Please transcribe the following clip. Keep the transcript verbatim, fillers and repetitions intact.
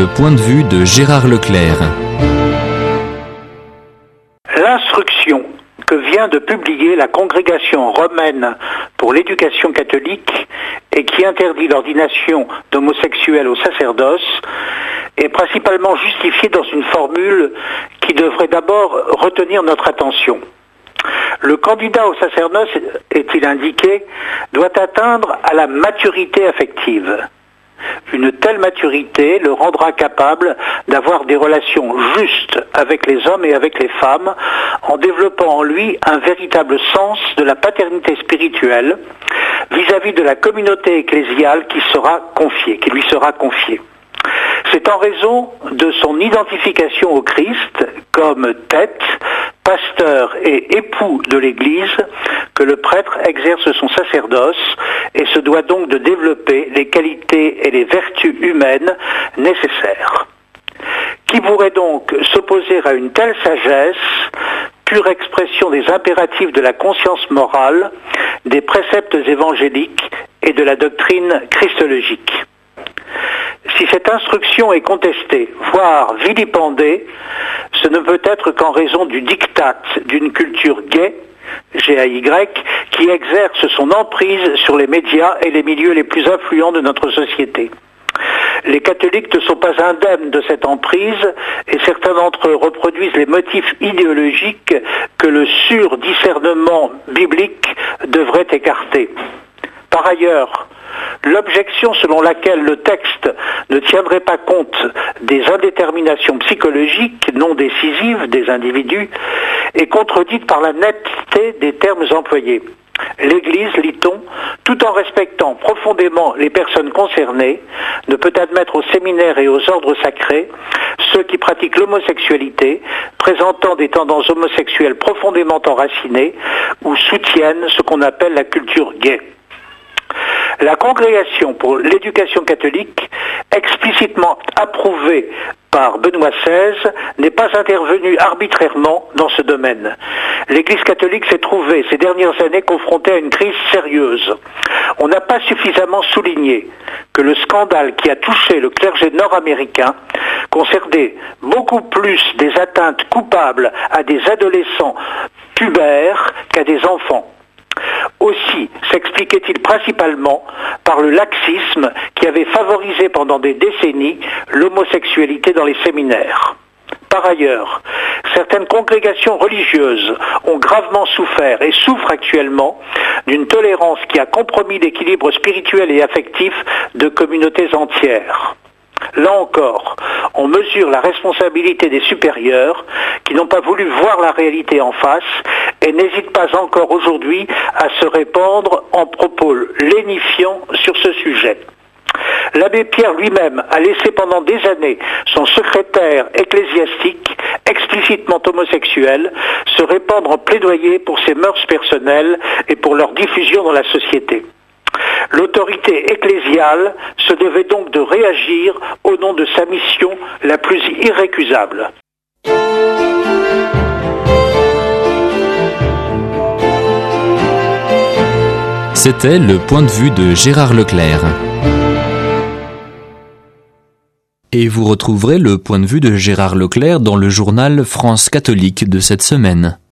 le point de vue de Gérard Leclerc. L'instruction que vient de publier la Congrégation romaine pour l'éducation catholique et qui interdit l'ordination d'homosexuels au sacerdoce est principalement justifiée dans une formule qui devrait d'abord retenir notre attention. Le candidat au sacerdoce, est-il indiqué, doit atteindre à la maturité affective. Une telle maturité le rendra capable d'avoir des relations justes avec les hommes et avec les femmes, en développant en lui un véritable sens de la paternité spirituelle vis-à-vis de la communauté ecclésiale qui sera confiée, qui lui sera confiée. C'est en raison de son identification au Christ comme tête, pasteur et époux de l'Église que le prêtre exerce son sacerdoce et se doit donc de développer les qualités et les vertus humaines nécessaires. Qui pourrait donc s'opposer à une telle sagesse, pure expression des impératifs de la conscience morale, des préceptes évangéliques et de la doctrine christologique? Si cette instruction est contestée, voire vilipendée, ce ne peut être qu'en raison du diktat d'une culture gay, G A Y, qui exerce son emprise sur les médias et les milieux les plus influents de notre société. Les catholiques ne sont pas indemnes de cette emprise et certains d'entre eux reproduisent les motifs idéologiques que le surdiscernement biblique devrait écarter. Par ailleurs, l'objection selon laquelle le texte ne tiendrait pas compte des indéterminations psychologiques non décisives des individus est contredite par la netteté des termes employés. L'Église, lit-on, tout en respectant profondément les personnes concernées, ne peut admettre aux séminaires et aux ordres sacrés ceux qui pratiquent l'homosexualité, présentant des tendances homosexuelles profondément enracinées ou soutiennent ce qu'on appelle la culture gay. La Congrégation pour l'éducation catholique, explicitement approuvée par Benoît seize, n'est pas intervenue arbitrairement dans ce domaine. L'Église catholique s'est trouvée ces dernières années confrontée à une crise sérieuse. On n'a pas suffisamment souligné que le scandale qui a touché le clergé nord-américain concernait beaucoup plus des atteintes coupables à des adolescents pubères qu'à des enfants. Aussi s'expliquait-il principalement par le laxisme qui avait favorisé pendant des décennies l'homosexualité dans les séminaires. Par ailleurs, certaines congrégations religieuses ont gravement souffert et souffrent actuellement d'une tolérance qui a compromis l'équilibre spirituel et affectif de communautés entières. Là encore, on mesure la responsabilité des supérieurs qui n'ont pas voulu voir la réalité en face et n'hésitent pas encore aujourd'hui à se répandre en propos lénifiants sur ce sujet. L'abbé Pierre lui-même a laissé pendant des années son secrétaire ecclésiastique, explicitement homosexuel, se répandre en plaidoyer pour ses mœurs personnelles et pour leur diffusion dans la société. L'autorité ecclésiale se devait donc de réagir au nom de sa mission la plus irrécusable. C'était le point de vue de Gérard Leclerc. Et vous retrouverez le point de vue de Gérard Leclerc dans le journal France catholique de cette semaine.